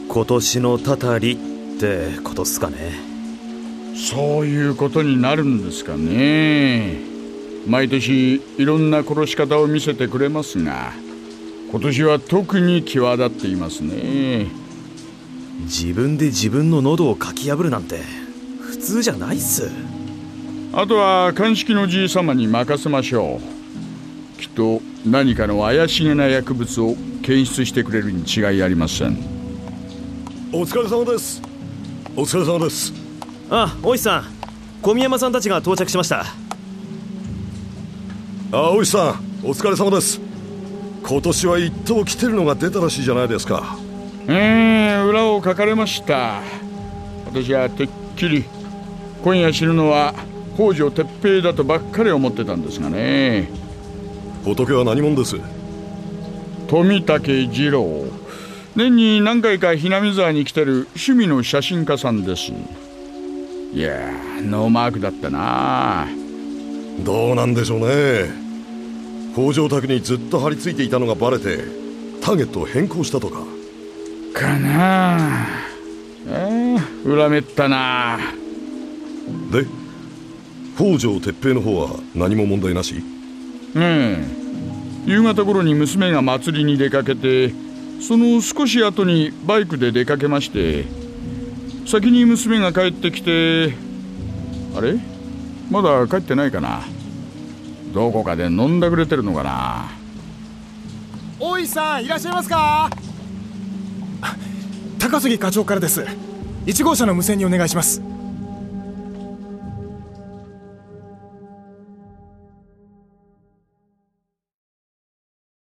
今年のたたりってことっすかね。 そういうことになるんですかね。毎年いろんな殺し方を見せてくれますが、今年は特に際立っていますね。 自分で自分の喉をかき破るなんて普通じゃないっす。 あとは鑑識のじい様に任せましょう。きっと何かの怪しげな薬物を検出してくれるに違いありません。 お疲れ様です。お疲れ様です。 あ、大石さん、小宮山さんたちが到着しました。 大石さん、お疲れ様です。今年は一等来てるのが出たらしいじゃないですか。 裏をかかれました。私はてっきり今夜死ぬのは北条哲平だとばっかり思ってたんですがね。 仏は何者です？ 富武二郎。年に何回かひなみ沢に来てる趣味の写真家さんです。いやー、ノーマークだったな。 どうなんでしょうね。北条宅にずっと張り付いていたのがバレてターゲットを変更したとかかな。恨めったな。 で、北条哲平の方は何も問題なし？ 夕方頃に娘が祭りに出かけて、その少し後にバイクで出かけまして、先に娘が帰ってきて、あれまだ帰ってないかな。どこかで飲んだくれてるのかな。 大石さん、いらっしゃいますか？高杉課長からです。1号車の無線にお願いします。